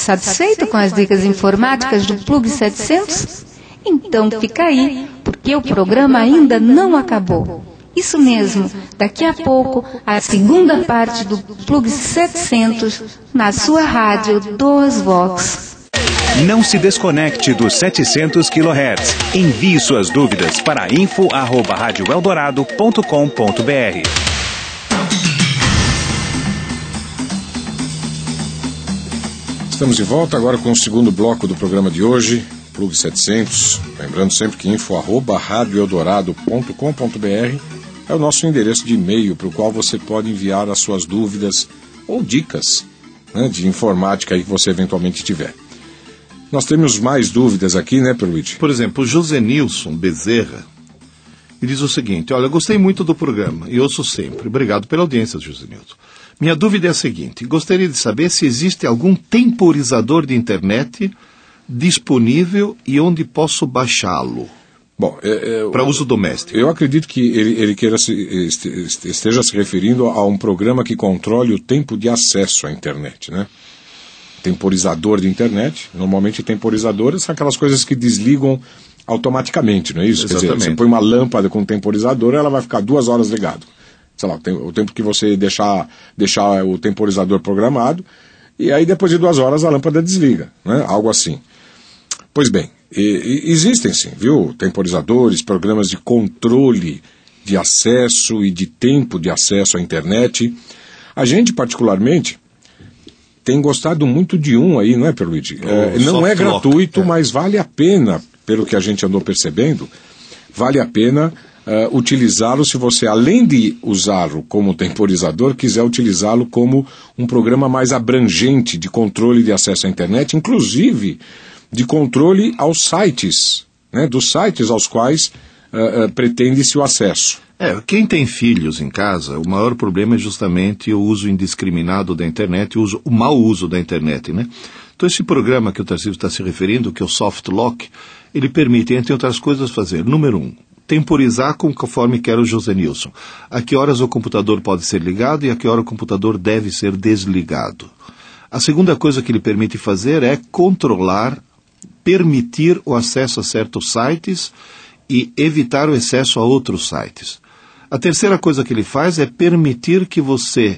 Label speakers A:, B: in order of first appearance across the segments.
A: Satisfeito com as dicas informáticas do Plug 700? Então fica aí, porque o programa ainda não acabou. Isso mesmo, daqui a pouco, a segunda parte do Plug 700 na sua rádio 2Vox.
B: Não se desconecte dos 700 kHz. Envie suas dúvidas para info@radioeldorado.com.br.
C: Estamos de volta agora com o segundo bloco do programa de hoje, Plug 700. Lembrando sempre que info@radioeldorado.com.br é o nosso endereço de e-mail para o qual você pode enviar as suas dúvidas ou dicas, né, de informática aí que você eventualmente tiver. Nós temos mais dúvidas aqui, né, Perluigi?
D: Por exemplo, o José Nilson Bezerra, ele diz o seguinte: olha, gostei muito do programa e ouço sempre. Obrigado pela audiência, José Nilson. Minha dúvida é a seguinte: gostaria de saber se existe algum temporizador de internet disponível e onde posso baixá-lo.
C: Bom,
D: para uso doméstico.
C: Eu acredito que ele esteja se referindo a um programa que controle o tempo de acesso à internet, né? Temporizador de internet. Normalmente temporizadores são aquelas coisas que desligam automaticamente, não é isso?
D: Exatamente.
C: Quer dizer, você põe uma lâmpada com temporizador, ela vai ficar 2 horas ligado. Sei lá, o tempo que você deixar o temporizador programado, e aí depois de 2 horas a lâmpada desliga, né? Algo assim. Pois bem, existem sim, viu? Temporizadores, programas de controle de acesso e de tempo de acesso à internet. A gente, particularmente, tem gostado muito de um aí, não é, Perluigi? Não é gratuito, mas vale a pena, pelo que a gente andou percebendo, vale a pena utilizá-lo se você, além de usá-lo como temporizador, quiser utilizá-lo como um programa mais abrangente de controle de acesso à internet, inclusive de controle aos sites, né, dos sites aos quais pretende-se o acesso.
D: Quem tem filhos em casa, o maior problema é justamente o uso indiscriminado da internet, o mau uso da internet, né? Então esse programa que o Tarcísio está se referindo, que é o Soft Lock, ele permite, entre outras coisas, fazer, número 1, temporizar conforme quer o José Nilson. A que horas o computador pode ser ligado e a que hora o computador deve ser desligado. A segunda coisa que ele permite fazer é permitir o acesso a certos sites e evitar o acesso a outros sites. A terceira coisa que ele faz é permitir que você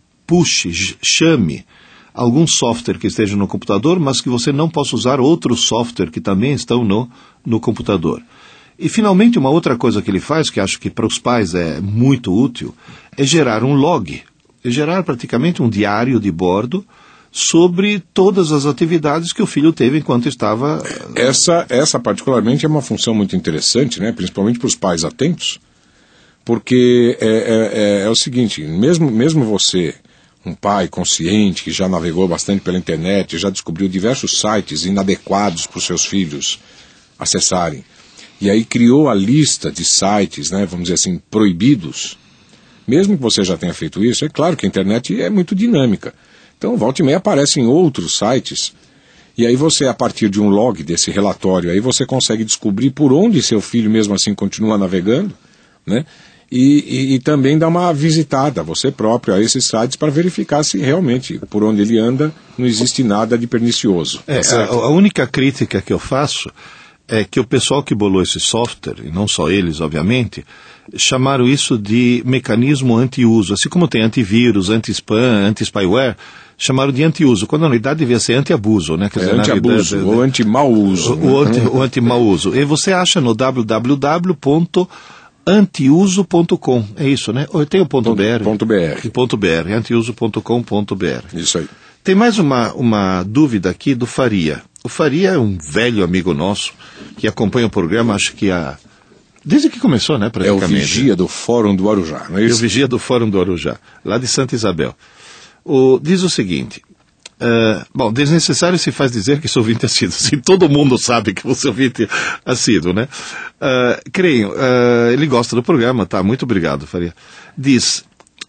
D: chame algum software que esteja no computador, mas que você não possa usar outros software que também estão no computador. E, finalmente, uma outra coisa que ele faz, que acho que para os pais é muito útil, é gerar um log. É gerar praticamente um diário de bordo sobre todas as atividades que o filho teve enquanto estava...
C: Essa particularmente é uma função muito interessante, né? Principalmente para os pais atentos, porque é o seguinte, mesmo você, um pai consciente, que já navegou bastante pela internet, já descobriu diversos sites inadequados para os seus filhos acessarem, e aí criou a lista de sites, né, vamos dizer assim, proibidos, mesmo que você já tenha feito isso, é claro que a internet é muito dinâmica. Então, volta e meia aparecem outros sites, e aí você, a partir de um log desse relatório, aí você consegue descobrir por onde seu filho mesmo assim continua navegando, né? E também dar uma visitada, você próprio, a esses sites para verificar se realmente, por onde ele anda, não existe nada de pernicioso.
D: A única crítica que eu faço é que o pessoal que bolou esse software, e não só eles, obviamente, chamaram isso de mecanismo anti-uso. Assim como tem antivírus, anti-spam, anti-spyware, chamaram de anti-uso, quando na realidade devia ser anti-abuso, né? Quer dizer,
C: anti-abuso, ou anti-mau uso.
D: O anti-mau uso. E você acha no www.antiuso.com, é isso, né? Tem o .br. .br, antiuso.com.br.
C: Isso aí.
D: Tem mais uma dúvida aqui do Faria. O Faria é um velho amigo nosso, que acompanha o programa, acho que desde que começou, né, praticamente.
C: É o Vigia do Fórum do Arujá, não é isso?
D: É o Vigia do Fórum do Arujá, lá de Santa Isabel. Diz o seguinte, desnecessário se faz dizer que sou ouvinte assíduo. Assim, todo mundo sabe que você é ouvinte assíduo, né? Creio, ele gosta do programa, tá? Muito obrigado, Faria. Diz,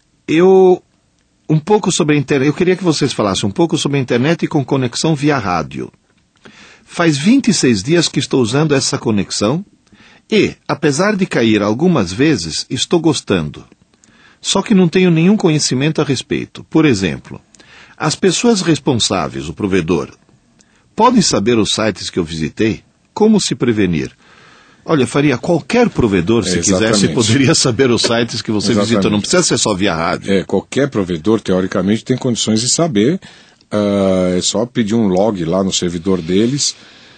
D: um pouco sobre a internet, eu queria que vocês falassem um pouco sobre a internet com conexão via rádio. Faz 26 dias que estou usando essa conexão e, apesar de cair algumas vezes, estou gostando. Só que não tenho nenhum conhecimento a respeito. Por exemplo, as pessoas responsáveis, o provedor, podem saber os sites que eu visitei? Como se prevenir? Olha, Faria, qualquer provedor, se quisesse, poderia saber os sites que você visitou. Não precisa ser só via rádio.
C: Qualquer provedor, teoricamente, tem condições de saber. É só pedir um log lá no servidor deles,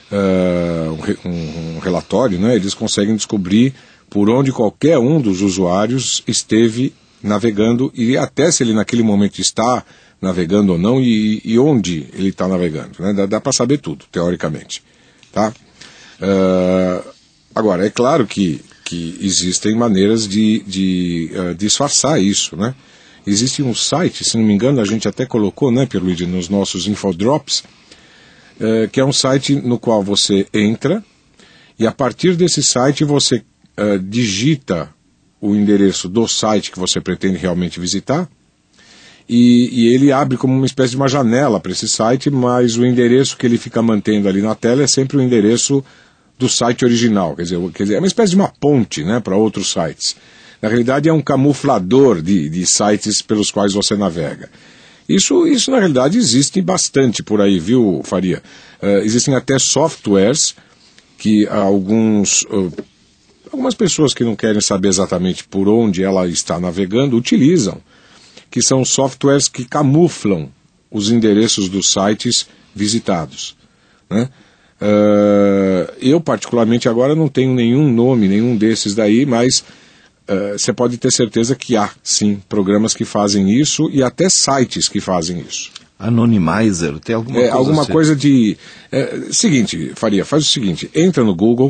C: um relatório, né? Eles conseguem descobrir por onde qualquer um dos usuários esteve navegando e até se ele naquele momento está navegando ou não e onde ele está navegando. Né? Dá para saber tudo, teoricamente. Tá? Agora, é claro que existem maneiras de disfarçar isso, né? Existe um site, se não me engano, a gente até colocou, né, Pierluigi, nos nossos infodrops, que é um site no qual você entra e a partir desse site você digita o endereço do site que você pretende realmente visitar e ele abre como uma espécie de uma janela para esse site, mas o endereço que ele fica mantendo ali na tela é sempre o endereço do site original, quer dizer, é uma espécie de uma ponte, né, para outros sites. Na realidade é um camuflador de sites pelos quais você navega. Isso na realidade existe bastante por aí, viu, Faria? Existem até softwares que algumas pessoas que não querem saber exatamente por onde ela está navegando utilizam, que são softwares que camuflam os endereços dos sites visitados, né? Eu particularmente agora não tenho nenhum nome, nenhum desses daí, mas você pode ter certeza que há sim programas que fazem isso e até sites que fazem isso.
D: Anonymizer, tem alguma coisa
C: alguma assim? Coisa de... seguinte, Faria, faz o seguinte, entra no Google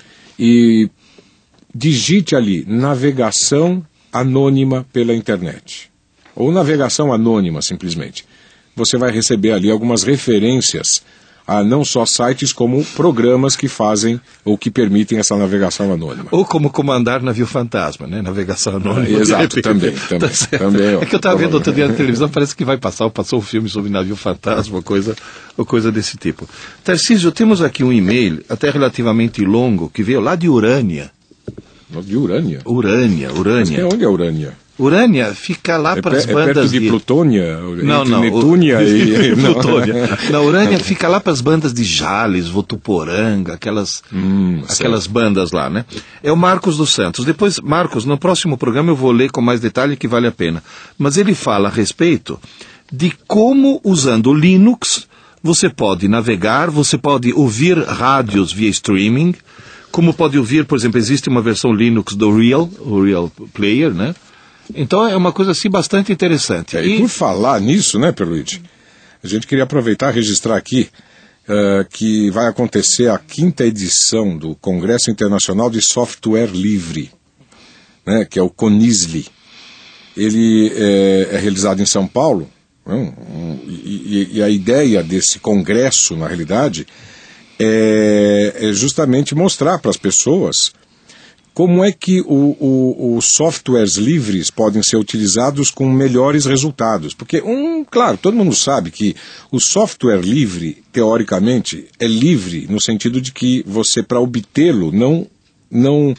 C: e digite ali navegação anônima pela internet ou navegação anônima simplesmente. Você vai receber ali algumas referências a não só sites como programas que fazem ou que permitem essa navegação anônima.
D: Ou como comandar navio fantasma, né? Navegação anônima.
C: Exato, também.
D: É que eu estava vendo outro dia na televisão, parece que passou um filme sobre navio fantasma, ou coisa desse tipo. Tarcísio, temos aqui um e-mail, até relativamente longo, que veio lá de Urânia.
C: De Urânia?
D: Urânia.
C: Mas onde é Urânia?
D: Urânia fica lá para as bandas...
C: É perto de Plutônia?
D: Não.
C: Netúnia e...
D: Plutônia. Na Urânia fica lá para as bandas de Jales, Votuporanga, aquelas bandas lá, né? É o Marcos dos Santos. Depois, Marcos, no próximo programa eu vou ler com mais detalhe que vale a pena. Mas ele fala a respeito de como, usando o Linux, você pode navegar, você pode ouvir rádios via streaming, como pode ouvir, por exemplo, existe uma versão Linux do o Real Player, né? Então é uma coisa assim bastante interessante.
C: E por falar nisso, né, Pierluigi, a gente queria aproveitar e registrar aqui que vai acontecer a 5ª edição do Congresso Internacional de Software Livre, né, que é o CONISLI. Ele é realizado em São Paulo, né, e a ideia desse congresso, na realidade, é justamente mostrar para as pessoas como é que os softwares livres podem ser utilizados com melhores resultados. Porque, claro, todo mundo sabe que o software livre, teoricamente, é livre no sentido de que você, para obtê-lo, não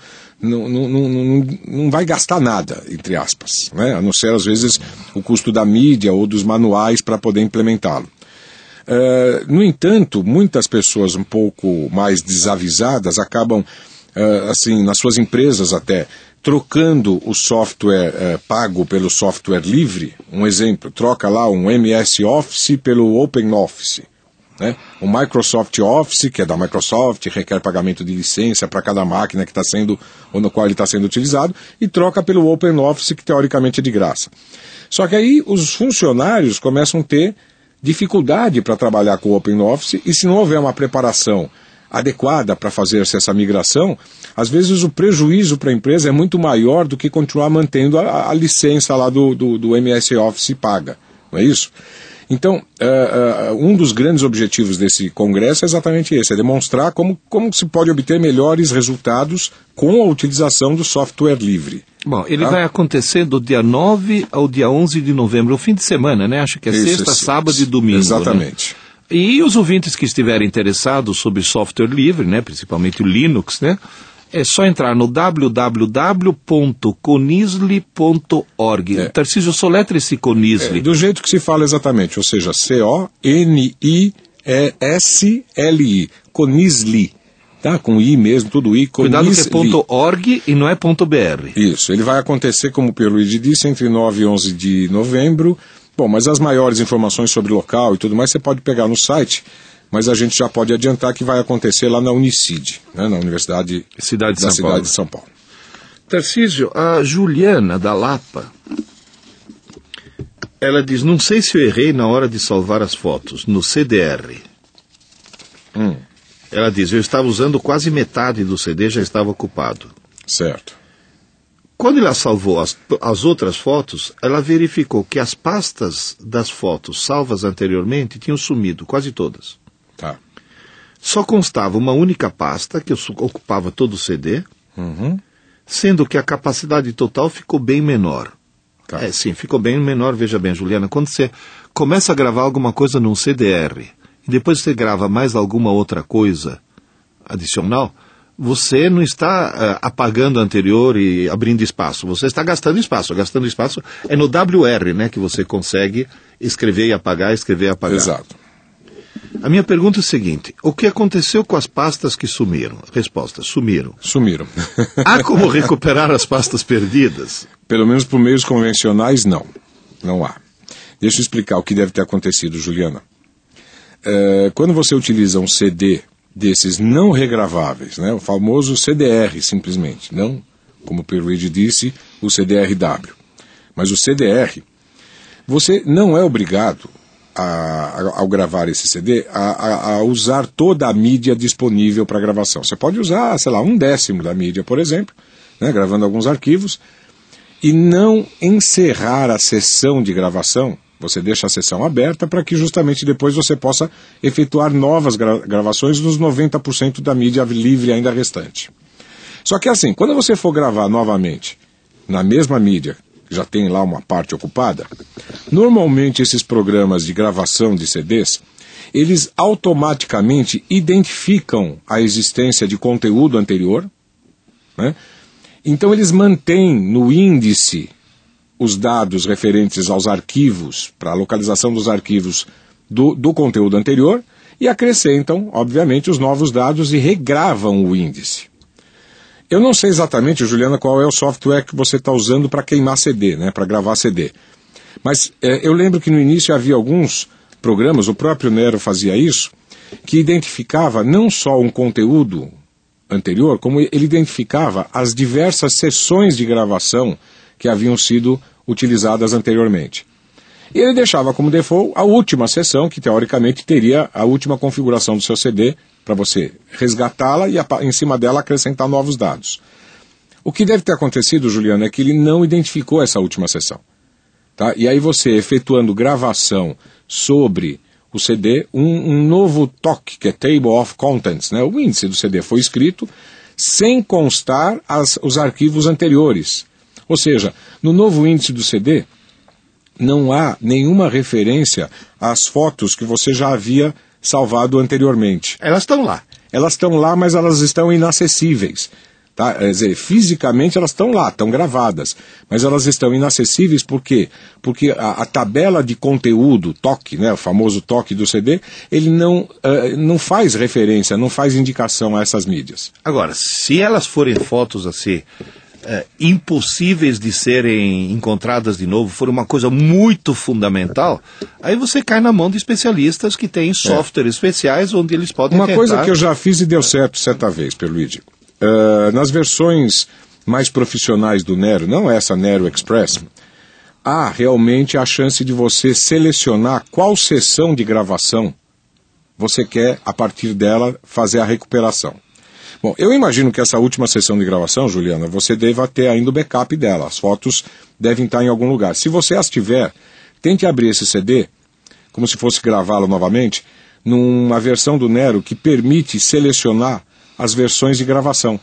C: vai gastar nada, entre aspas, né? A não ser, às vezes, o custo da mídia ou dos manuais para poder implementá-lo. No entanto, muitas pessoas um pouco mais desavisadas acabam... assim, nas suas empresas até, trocando o software pago pelo software livre. Um exemplo, troca lá um MS Office pelo OpenOffice, né? O Microsoft Office, que é da Microsoft, requer pagamento de licença para cada máquina que está sendo, ou no qual ele está sendo utilizado, e troca pelo OpenOffice, que teoricamente é de graça. Só que aí os funcionários começam a ter dificuldade para trabalhar com o OpenOffice, e se não houver uma preparação adequada para fazer essa migração, às vezes o prejuízo para a empresa é muito maior do que continuar mantendo a licença lá do MS Office paga, não é isso? Então, um dos grandes objetivos desse congresso é exatamente esse, é demonstrar como se pode obter melhores resultados com a utilização do software livre.
D: Bom, ele vai acontecer do dia 9 ao dia 11 de novembro, o fim de semana, né? Acho que é sexta, sábado e domingo.
C: Exatamente.
D: Né? E os ouvintes que estiverem interessados sobre software livre, né, principalmente o Linux, né, é só entrar no www.conisli.org. Tarcísio, soletra esse Conisli.
C: Do jeito que se fala exatamente, ou seja, CONISLI. É SLI, Conisli, tá? Com I mesmo, tudo I,
D: Cuidado que
C: Conisli.
D: é .org e não é .br.
C: Isso, ele vai acontecer, como o Pierluigi disse, entre 9 e 11 de novembro. Bom, mas as maiores informações sobre o local e tudo mais você pode pegar no site, mas a gente já pode adiantar que vai acontecer lá na Unicid, né? Na Universidade
D: Cidade de
C: da
D: São
C: cidade
D: Paulo.
C: de São Paulo.
D: Tarcísio, a Juliana da Lapa, ela diz, não sei se eu errei na hora de salvar as fotos, no CDR. Ela diz, eu estava usando quase metade do CD, já estava ocupado.
C: Certo.
D: Quando ela salvou as outras fotos, ela verificou que as pastas das fotos salvas anteriormente tinham sumido, quase todas.
C: Tá.
D: Só constava uma única pasta, que ocupava todo o CD, sendo que a capacidade total ficou bem menor.
C: Tá.
D: Sim, ficou bem menor, veja bem, Juliana, quando você começa a gravar alguma coisa num CDR, e depois você grava mais alguma outra coisa adicional, você não está apagando a anterior e abrindo espaço, você está gastando espaço. Gastando espaço é no WR, né, que você consegue escrever e apagar, escrever e apagar.
C: Exato.
D: A minha pergunta é o seguinte, o que aconteceu com as pastas que sumiram? Resposta, sumiram.
C: Sumiram.
D: Há como recuperar as pastas perdidas?
C: Pelo menos por meios convencionais, não. Não há. Deixa eu explicar o que deve ter acontecido, Juliana. Quando você utiliza um CD desses não regraváveis, né, o famoso CDR, simplesmente, não, como o Pierluigi disse, o CDRW, mas o CDR, você não é obrigado, ao gravar esse CD, a usar toda a mídia disponível para gravação. Você pode usar, sei lá, 1/10 da mídia, por exemplo, né, gravando alguns arquivos, e não encerrar a sessão de gravação. Você deixa a sessão aberta para que justamente depois você possa efetuar novas gravações nos 90% da mídia livre ainda restante. Só que assim, quando você for gravar novamente na mesma mídia, já tem lá uma parte ocupada, normalmente esses programas de gravação de CDs, eles automaticamente identificam a existência de conteúdo anterior, né? Então eles mantêm no índice os dados referentes aos arquivos, para a localização dos arquivos do conteúdo anterior, e acrescentam, obviamente, os novos dados e regravam o índice. Eu não sei exatamente, Juliana, qual é o software que você está usando para queimar CD, né, para gravar CD. Mas eu lembro que no início havia alguns programas, o próprio Nero fazia isso, que identificava não só um conteúdo anterior, como ele identificava as diversas sessões de gravação que haviam sido utilizadas anteriormente. E ele deixava como default a última sessão, que teoricamente teria a última configuração do seu CD, para você resgatá-la e em cima dela acrescentar novos dados. O que deve ter acontecido, Juliana, é que ele não identificou essa última sessão. Tá? E aí você, efetuando gravação sobre o CD, um novo TOC, que é Table of Contents, né? O índice do CD foi escrito sem constar os arquivos anteriores. Ou seja, no novo índice do CD, não há nenhuma referência às fotos que você já havia salvado anteriormente.
D: Elas estão lá.
C: Elas estão lá, mas elas estão inacessíveis. Tá? Quer dizer, fisicamente elas estão lá, estão gravadas, mas elas estão inacessíveis por quê? Porque a tabela de conteúdo, TOC, né, o famoso TOC do CD, ele não faz referência, não faz indicação a essas mídias.
D: Agora, se elas forem fotos assim, impossíveis de serem encontradas de novo, for uma coisa muito fundamental, aí você cai na mão de especialistas que têm softwares especiais onde eles podem
C: Uma coisa que eu já fiz e deu certo certa vez, Pierluigi. Nas versões mais profissionais do Nero, não essa Nero Express, há realmente a chance de você selecionar qual sessão de gravação você quer, a partir dela, fazer a recuperação. Bom, eu imagino que essa última sessão de gravação, Juliana, você deva ter ainda o backup dela. As fotos devem estar em algum lugar. Se você as tiver, tente abrir esse CD, como se fosse gravá-lo novamente, numa versão do Nero que permite selecionar as versões de gravação,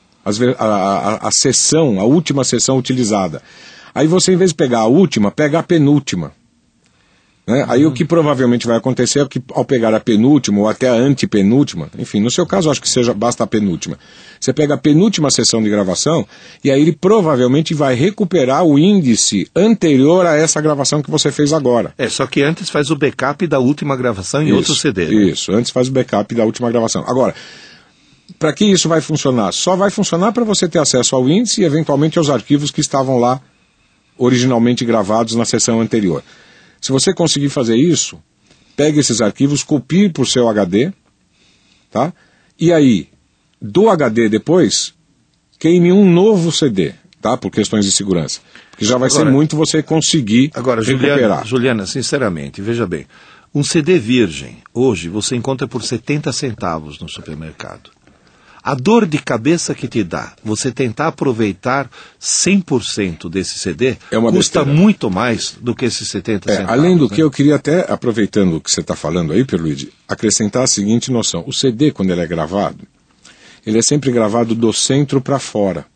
C: a sessão, a última sessão utilizada. Aí você, em vez de pegar a última, pega a penúltima. Né? Aí o que provavelmente vai acontecer é que ao pegar a penúltima ou até a antepenúltima, enfim, no seu caso acho que basta a penúltima, você pega a penúltima sessão de gravação e aí ele provavelmente vai recuperar o índice anterior a essa gravação que você fez agora.
D: Só que antes faz o backup da última gravação em outro CD. Né?
C: Isso, antes faz o backup da última gravação. Agora, para que isso vai funcionar? Só vai funcionar para você ter acesso ao índice e eventualmente aos arquivos que estavam lá originalmente gravados na sessão anterior. Se você conseguir fazer isso, pegue esses arquivos, copie para o seu HD, tá? E aí, do HD depois, queime um novo CD, tá? Por questões de segurança. Porque já vai ser muito você conseguir recuperar.
D: Juliana, sinceramente, veja bem, um CD virgem, hoje, você encontra por 70 centavos no supermercado. A dor de cabeça que te dá você tentar aproveitar 100% desse CD custa muito mais do que esses 70 centavos.
C: Além do que, eu queria até, aproveitando o que você está falando aí, Pierluigi, acrescentar a seguinte noção. O CD, quando ele é gravado, ele é sempre gravado do centro para fora.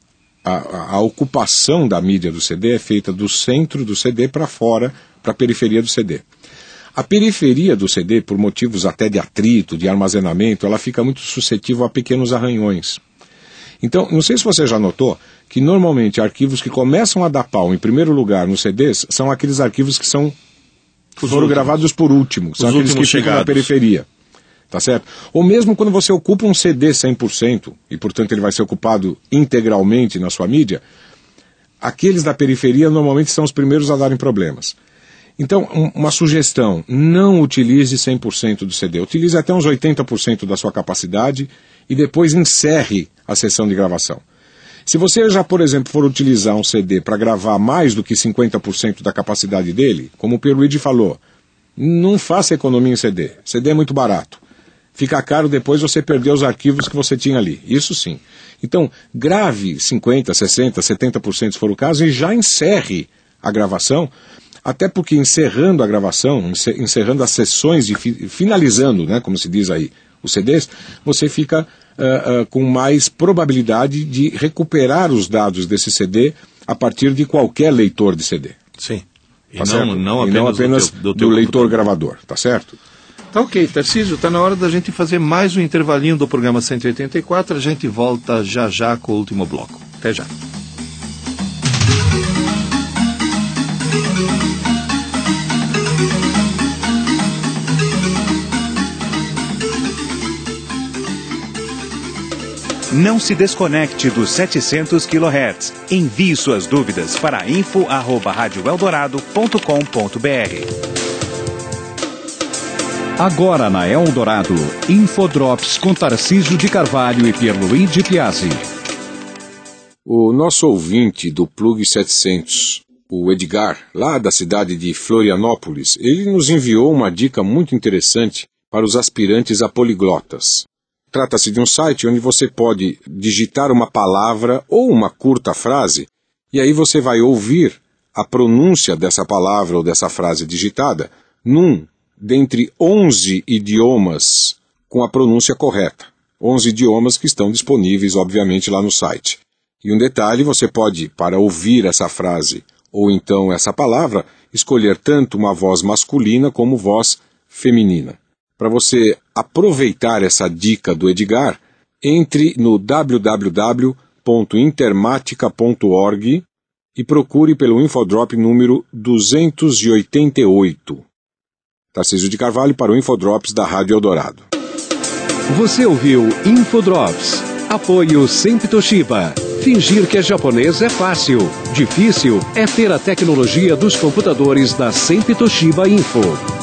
C: A ocupação da mídia do CD é feita do centro do CD para fora, para a periferia do CD. A periferia do CD, por motivos até de atrito, de armazenamento, ela fica muito suscetível a pequenos arranhões. Então, não sei se você já notou que normalmente arquivos que começam a dar pau em primeiro lugar nos CDs são aqueles arquivos que foram gravados por último, são aqueles que ficam na periferia. Tá certo? Ou mesmo quando você ocupa um CD 100%, e portanto ele vai ser ocupado integralmente na sua mídia, aqueles da periferia normalmente são os primeiros a darem problemas. Então, uma sugestão, não utilize 100% do CD, utilize até uns 80% da sua capacidade e depois encerre a sessão de gravação. Se você já, por exemplo, for utilizar um CD para gravar mais do que 50% da capacidade dele, como o Pierluigi falou, não faça economia em CD, CD é muito barato. Fica caro depois você perder os arquivos que você tinha ali, isso sim. Então, grave 50%, 60%, 70% se for o caso e já encerre a gravação. Até porque encerrando a gravação, encerrando as sessões, finalizando, né, como se diz aí, os CDs, você fica com mais probabilidade de recuperar os dados desse CD a partir de qualquer leitor de CD.
D: Sim.
C: Tá não apenas do leitor gravador, tá certo?
D: Tá ok, Tarcísio, tá na hora da gente fazer mais um intervalinho do programa 184, a gente volta já com o último bloco. Até já.
B: Não se desconecte dos 700 kHz. Envie suas dúvidas para info@radioeldorado.com.br.
E: Agora na Eldorado, Infodrops com Tarcísio de Carvalho e Pierluigi Piazzi.
C: O nosso ouvinte do Plug 700, o Edgar, lá da cidade de Florianópolis, ele nos enviou uma dica muito interessante para os aspirantes a poliglotas. Trata-se de um site onde você pode digitar uma palavra ou uma curta frase, e aí você vai ouvir a pronúncia dessa palavra ou dessa frase digitada dentre 11 idiomas com a pronúncia correta. 11 idiomas que estão disponíveis, obviamente, lá no site. E um detalhe, você pode, para ouvir essa frase ou então essa palavra, escolher tanto uma voz masculina como voz feminina. Para você aproveitar essa dica do Edgar, entre no www.intermatica.org e procure pelo Infodrop número 288. Tarcísio de Carvalho para o Infodrops da Rádio Eldorado.
E: Você ouviu Infodrops. Apoio Sempre Toshiba. Fingir que é japonês é fácil. Difícil é ter a tecnologia dos computadores da Sempre Toshiba Info.